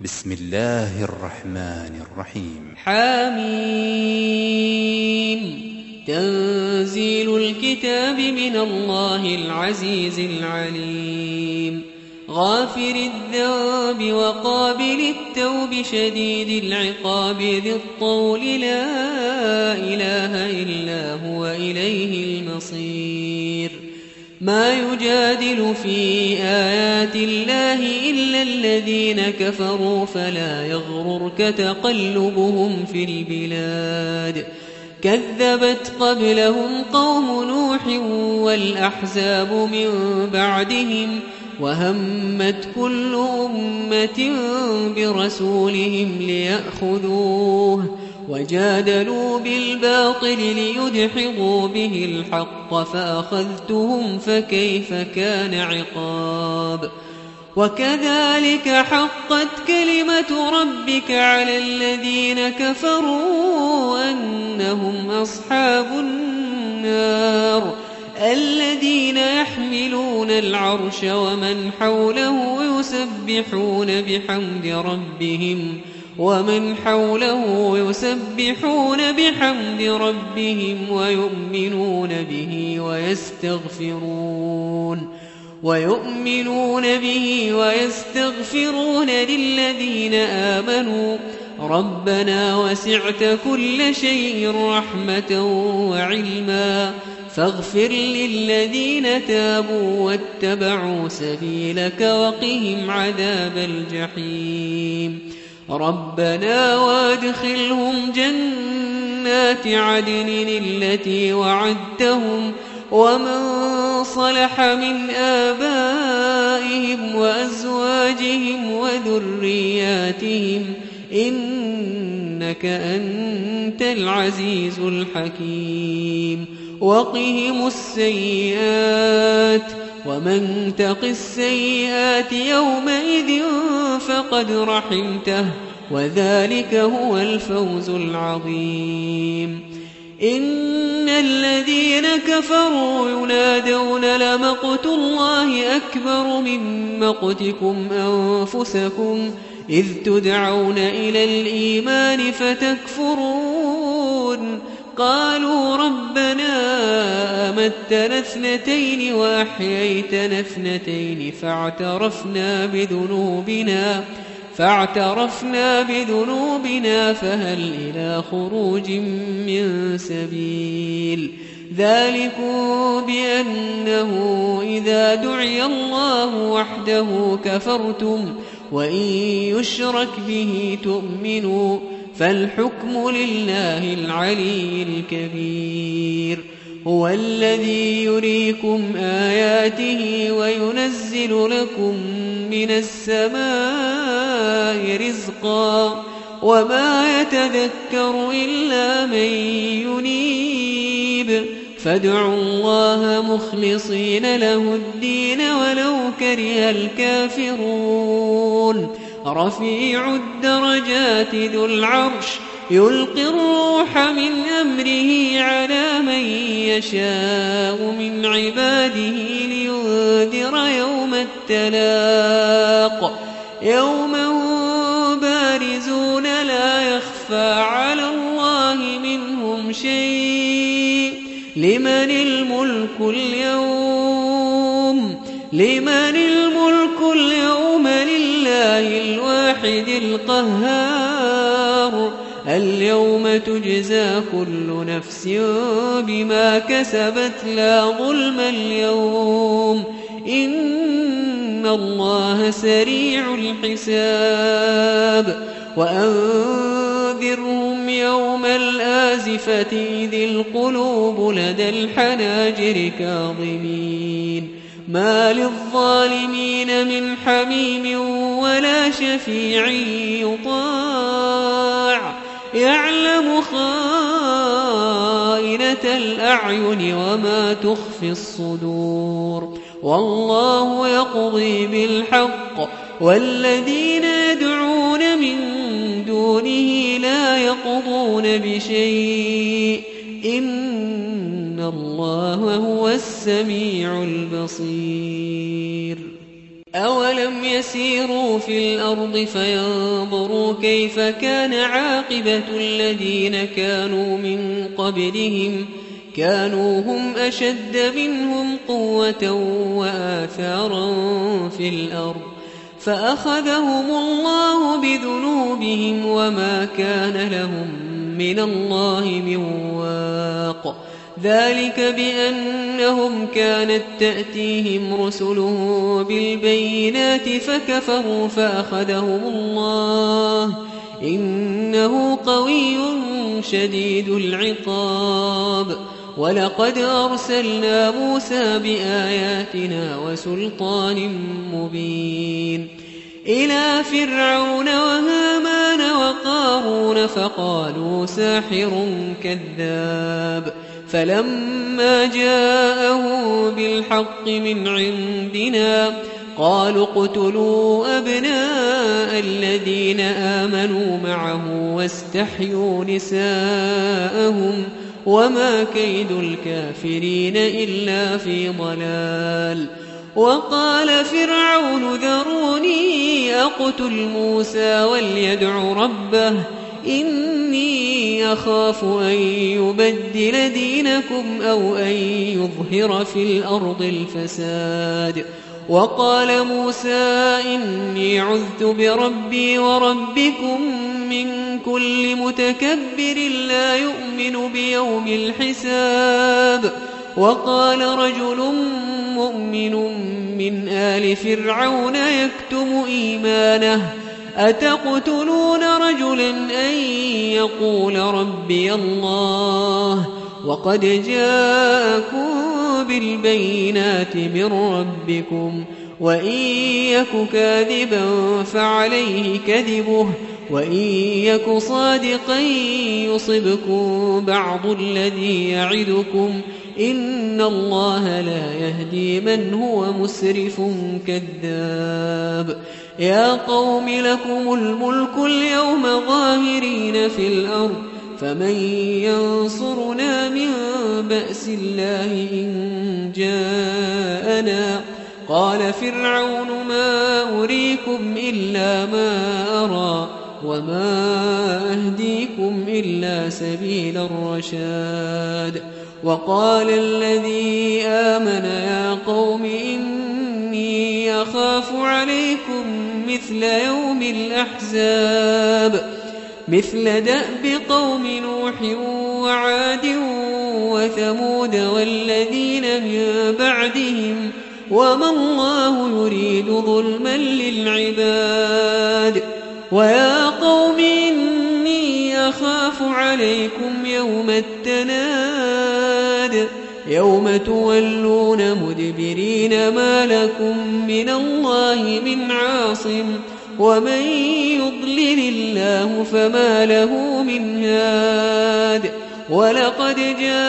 بسم الله الرحمن الرحيم. حميم. تنزيل الكتاب من الله العزيز العليم. غافر الذنب وقابل التوب شديد العقاب ذي الطول لا إله إلا هو إليه المصير. ما يجادل في آيات الله إلا الذين كفروا فلا يغررك تقلبهم في البلاد. كذبت قبلهم قوم نوح والأحزاب من بعدهم وهمت كل أمة برسولهم ليأخذوه وجادلوا بالباطل ليدحضوا به الحق فأخذتهم فكيف كان عقاب. وكذلك حقت كلمة ربك على الذين كفروا أنهم أصحاب النار الذين يحملون العرش ومن حوله يسبحون بحمد ربهم ويؤمنون به ويستغفرون للذين آمنوا ربنا وسعت كل شيء رحمة وعلما فاغفر للذين تابوا واتبعوا سبيلك وقهم عذاب الجحيم. ربنا وادخلهم جنات عدن التي وعدتهم ومن صلح من آبائهم وأزواجهم وذرياتهم إنك أنت العزيز الحكيم. وقهم السيئات ومن تق السيئات يومئذ فقد رحمته وذلك هو الفوز العظيم. إن الذين كفروا ينادون لمقت الله أكبر من مقتكم أنفسكم إذ تدعون إلى الإيمان فتكفرون. قالوا ربنا أمتنا اثنتين وأحييتنا اثنتين فاعترفنا بذنوبنا فهل إلى خروج من سبيل. ذلكم بأنه إذا دعي الله وحده كفرتم وإن يشرك به تؤمنوا فالحكم لله العلي الكبير. هو الذي يريكم آياته وينزل لكم من السماء رزقا وما يتذكر إلا من ينيب. فادعوا الله مخلصين له الدين ولو كره الكافرون. رفيع الدرجات ذو العرش يلقي الروح من أمره على من يشاء من عباده لينذر يوم التلاق يوم هم بارزون لا يخفى على الله منهم شيء. لمن الملك اليوم لله الواحد القهار. اليوم تجزى كل نفس بما كسبت لا ظلم اليوم إن الله سريع الحساب. وأنذرهم يوم الآزفة إذ القلوب لدى الحناجر كاظمين ما للظالمين من حميم ولا شفيع يطاع يعلم خائنة الأعين وما تخفي الصدور. والله يقضي بالحق والذين يدعون من دونه لا يقضون بشيء إن الله هو السميع البصير. أولم يسيروا في الأرض فينظروا كيف كان عاقبة الذين كانوا من قبلهم كانوا هم أشد منهم قوة وآثارا في الأرض فأخذهم الله بذنوبهم وما كان لهم من الله من واق ذلك بأنهم كانت تأتيهم رسلهم بالبينات فكفروا فأخذهم الله إنه قوي شديد العقاب ولقد أرسلنا موسى بآياتنا وسلطان مبين إلى فرعون وهامان وقارون فقالوا ساحر كذاب فلما جاءهم بالحق من عندنا قالوا اقتلوا أبناء الذين آمنوا معه واستحيوا نساءهم وما كيد الكافرين إلا في ضلال وقال فرعون ذروني أقتل موسى وليدع ربه إني أخاف أن يبدل دينكم أو أن يظهر في الأرض الفساد وقال موسى إني عذت بربي وربكم من كل متكبر لا يؤمن بيوم الحساب وقال رجل مؤمن من آل فرعون يكتم إيمانه أتقتلون رجلا أن يقول ربي الله وقد جاءكم بالبينات من ربكم وإن يك كاذبا فعليه كذبه وإن يك صادقا يصبكم بعض الذي يعدكم إن الله لا يهدي من هو مسرف كذاب يا قوم لكم الملك اليوم ظاهرين في الأرض فمن ينصرنا من بأس الله إن جاءنا قال فرعون ما أريكم إلا ما أرى وما أهديكم إلا سبيل الرشاد وقال الذي آمن يا قوم إني أخاف عليكم مثل يوم الأحزاب مثل دأب قوم نوح وعاد وثمود والذين من بعدهم وما الله يريد ظلما للعباد ويا قوم إني أخاف عليكم يوم التناد يوم تولون مدبرين ما لكم من الله من عاصم ومن يضلل الله فما له من هاد ولقد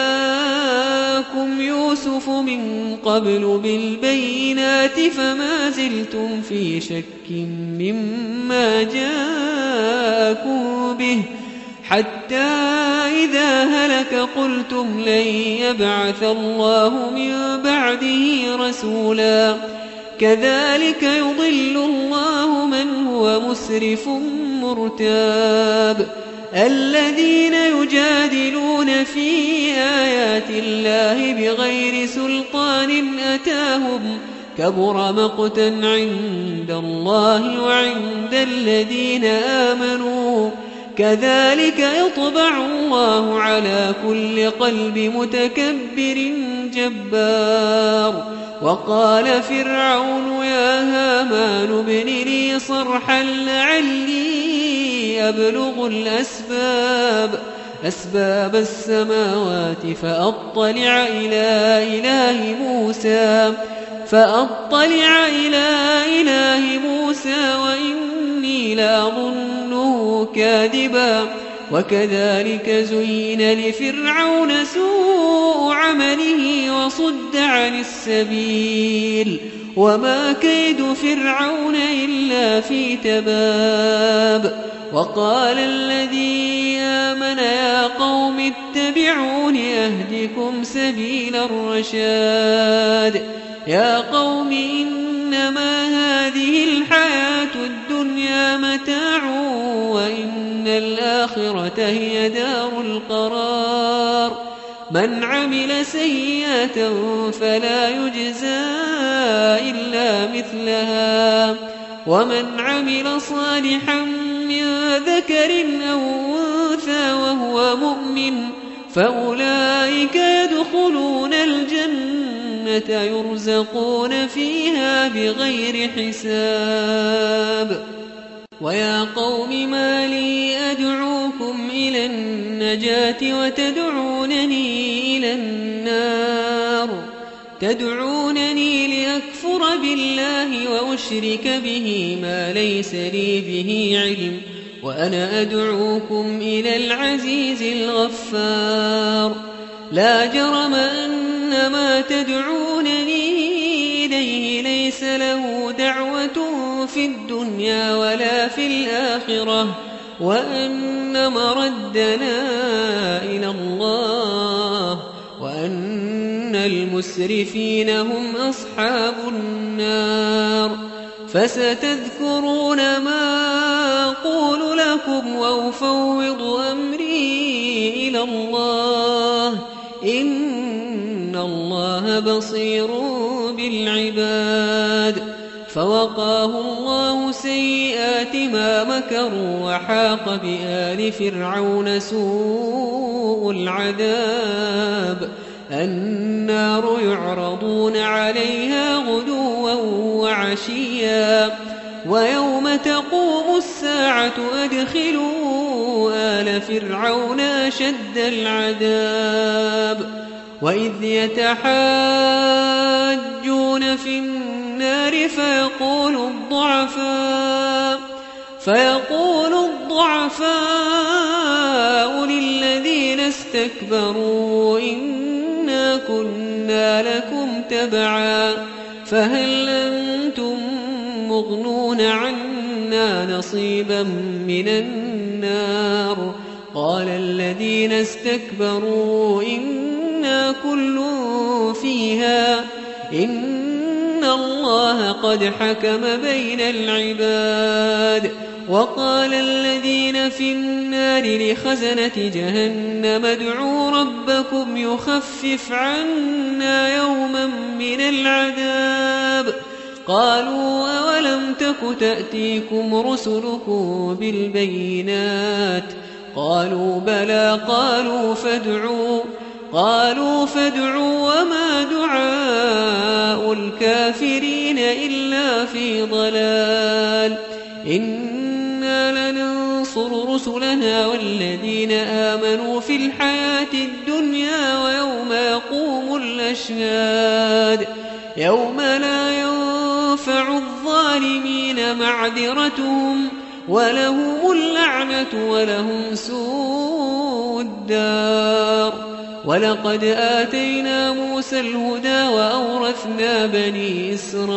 جاءكم يوسف من قبل بالبينات فما زلتم في شك مما جاءكم به حتى إذا هلك قلتم لن يبعث الله من بعده رسولا كذلك يضل الله من هو مسرف مرتاب الذين يجادلون في آيات الله بغير سلطان أتاهم كبر مقتا عند الله وعند الذين آمنوا كذلك يطبع الله على كل قلب متكبر جبار وقال فرعون يا هامان ابن لي صرحا لعلي أبلغ أسباب السماوات فأطلع إلى إله موسى وإني لأظنه كاذبا وكذلك زين لفرعون سوء عمله وصد عن السبيل وما كيد فرعون إلا في تباب وقال الذي آمن يا قوم اتبعون أهدكم سبيل الرشاد يا قوم إنما هذه الحياة الدنيا متاع وإن الآخرة هي دار القرار من عمل سيئة فلا يجزى إلا مثلها ومن عمل صالحا من ذكر أو أنثى وهو مؤمن فأولئك يدخلون الجنة يرزقون فيها بغير حساب ويا قوم ما لي أدعوكم إلى النجاة وتدعونني إلى النار تدعونني لأكفر بالله وأشرك به ما ليس لي به علم وأنا أدعوكم إلى العزيز الغفار لا جرم أن ما تدعونني إليه ليس له دعوة في الدنيا ولا في الآخرة وأن مردنا إلى الله وأن المسرفين هم أصحاب النار فستذكرون ما أقول لكم وأفوض أمري إلى الله إن الله بصير بالعباد فوقاه الله سيئات ما مكروا وحاق بآل فرعون سوء العذاب النار يعرضون عليها غدوا وعشيا ويوم تقوم الساعة أدخلوا آل فرعون أشد العذاب وإذ يتحاجون في النار فيقول الضعفاء للذين استكبروا إنا كنا لكم تبعا فهل أنتم مغنون عنا نصيبا من النار قال الذين استكبروا إنا كل فيها إن الله قد حكم بين العباد وقال الذين في النار لخزنة جهنم ادعوا ربكم يخفف عنا يوما من العذاب قالوا أولم تك تأتيكم رسلكم بالبينات قالوا بلى قالوا فادعوا وما دعاء الكافرين إلا في ضلال إنا لننصر رسلنا والذين آمنوا في الحياة الدنيا ويوم يقوم الأشهاد يوم لا ينفع الظالمين معذرتهم ولهم اللعنة ولهم سوء الدار ولقد آتينا موسى الهدى وأورثنا بني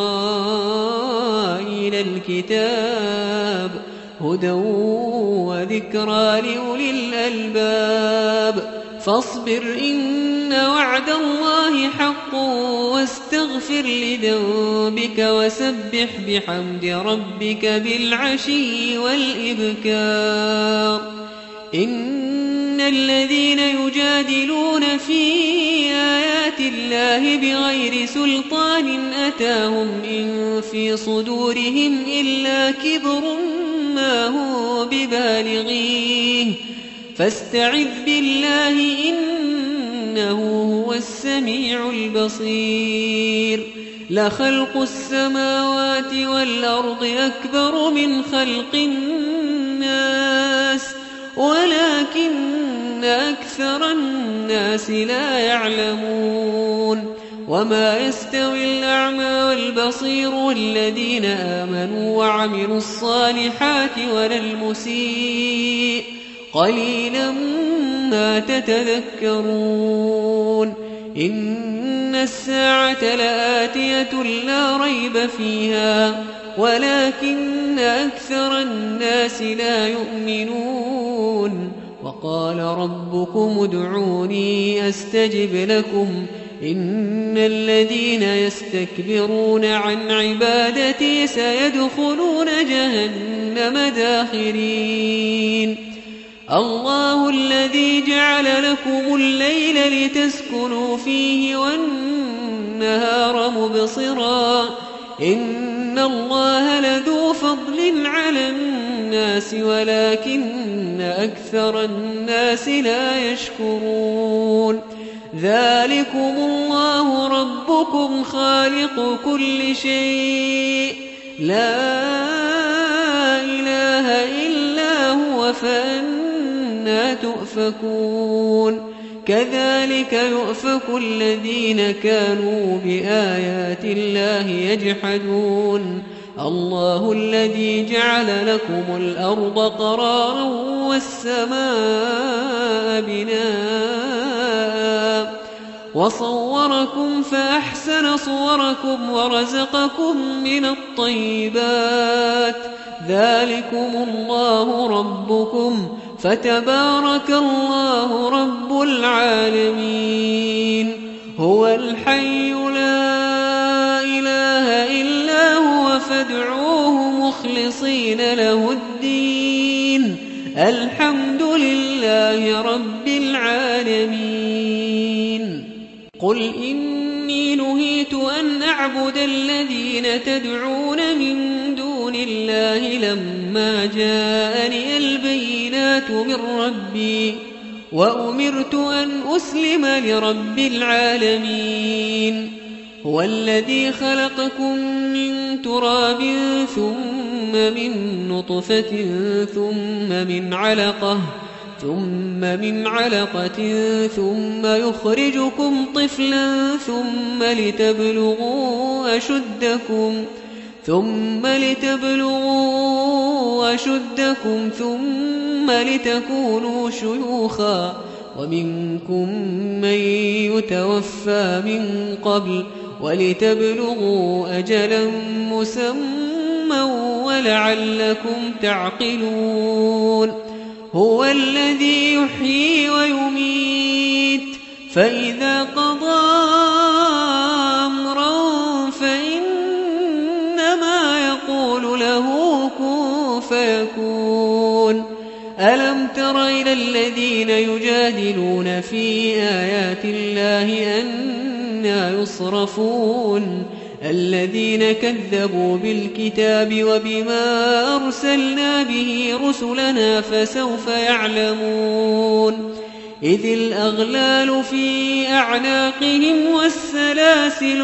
إسرائيل الكتاب هدى وذكرى لأولي الألباب فاصبر إن وعد الله حق واستغفر لذنبك وسبح بحمد ربك بالعشي والإبكار إن الذين يجادلون في آيات الله بغير سلطان أتاهم إن في صدورهم إلا كبر ما هو ببالغيه فاستعذ بالله إنه هو السميع البصير لخلق السماوات والأرض أكبر من خلق الناس ولكن أكثر الناس لا يعلمون وما يستوي الأعمى والبصير والذين آمنوا وعملوا الصالحات ولا المسيء قليلا ما تتذكرون إن الساعة لآتية لا ريب فيها ولكن أكثر الناس لا يؤمنون وقال ربكم ادعوني أستجب لكم إن الذين يستكبرون عن عبادتي سيدخلون جهنم داخرين الله الذي جعل لكم الليل لتسكنوا فيه والنهار مبصرا إن الله لذو فضل على الناس ولكن أكثر الناس لا يشكرون ذلكم الله ربكم خالق كل شيء لا إله إلا هو فأنى تؤفكون كذلك يؤفك الذين كانوا بآيات الله يجحدون الله الذي جعل لكم الأرض قرارا والسماء بناء وصوركم فأحسن صوركم ورزقكم من الطيبات ذلكم الله ربكم فتبارك الله رب العالمين هو الحي لا إله إلا هو فادعوه مخلصين له الدين الحمد لله رب العالمين قل إني نهيت أن أعبد الذين تدعون من دون الله لما جاءني البينات من ربي وأمرت أن أسلم لرب العالمين هو الذي خلقكم من تراب ثم من نطفة ثم من علقة ثم يخرجكم طفلا ثم لتبلغوا أشدكم ثم لتكونوا شيوخا ومنكم من يتوفى من قبل ولتبلغوا أجلا مسمى ولعلكم تعقلون هو الذي يحيي ويميت فإذا قضى أمرا فإنما يقول له كن فيكون ألم تر إلى الذين يجادلون في آيات الله أنى يصرفون الذين كذبوا بالكتاب وبما أرسلنا به رسلنا فسوف يعلمون إذ الأغلال في أعناقهم والسلاسل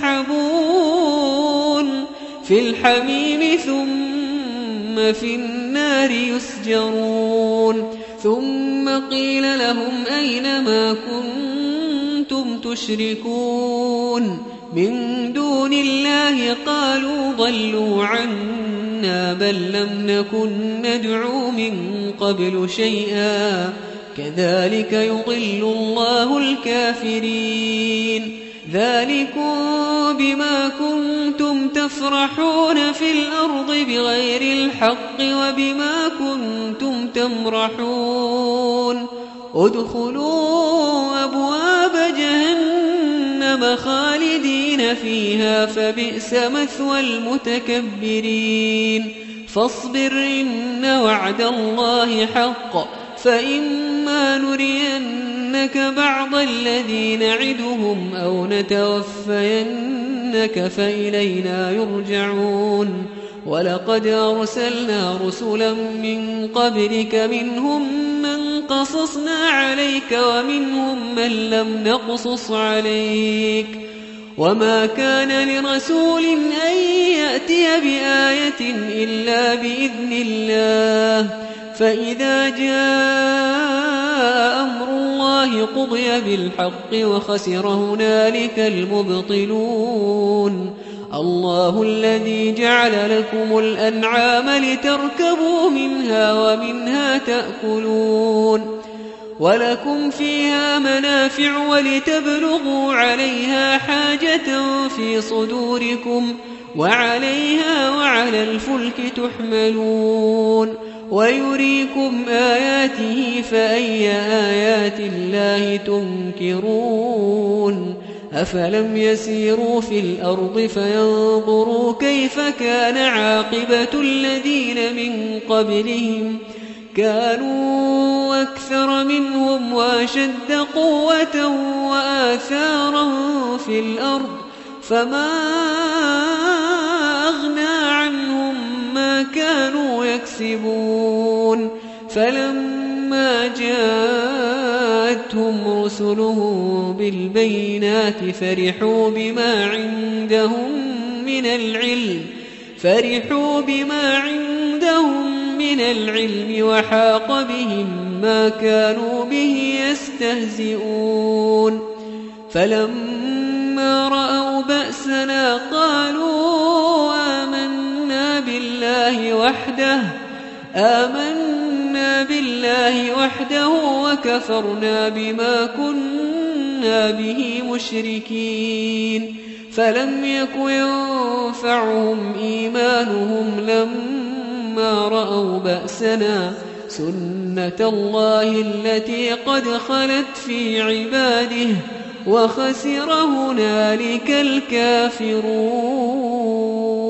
يسحبون في الحميم ثم في النار يسجرون ثم قيل لهم أين ما كنتم تشركون من دون الله قالوا ضلوا عنا بل لم نكن ندعو من قبل شيئا كذلك يضل الله الكافرين ذلكم بما كنتم تفرحون في الأرض بغير الحق وبما كنتم تمرحون ادخلوا أبواب جهنم خالدين فيها فبئس مثوى المتكبرين فاصبر إن وعد الله حق فإما نرينك بعض الذي نعدهم أو نتوفينك فإلينا يرجعون ولقد أرسلنا رسلا من قبلك منهم من قصصنا عليك ومنهم من لم نقصص عليك وما كان لرسول أن يأتي بآية إلا بإذن الله فإذا جاء أمر الله قضي بالحق وخسر هنالك المبطلون الله الذي جعل لكم الأنعام لتركبوا منها ومنها تأكلون ولكم فيها منافع ولتبلغوا عليها حاجة في صدوركم وعليها وعلى الفلك تحملون ويريكم آياته فأي آيات الله تنكرون أفلم يسيروا في الأرض فينظروا كيف كان عاقبة الذين من قبلهم كانوا أكثر منهم وأشد قوة وآثارا في الأرض فما أغنى عنهم ما كانوا يكسبون فلما جاءتهم رسلهم بالبينات فرحوا بما عندهم من العلم وحاق بهم ما كانوا به يستهزئون فلما رأوا بأسنا قالوا آمنا بالله وحده وكفرنا بما كنا به مشركين فلم يك ينفعهم إيمانهم لما رأوا بأسنا سنة الله التي قد خلت في عباده وخسر هنالك الكافرون.